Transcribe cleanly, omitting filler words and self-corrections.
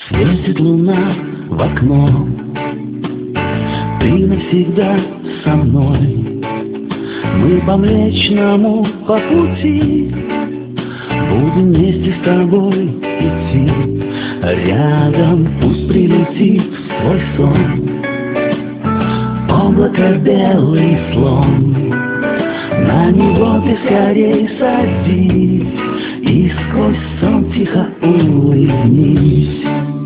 Светит луна в окно, ты навсегда со мной. Мы по Млечному по пути будем вместе с тобой идти. Рядом пусть прилетит твой сон, облако белый слон. На него ты скорей садись и сквозь сон тихо улыбнись.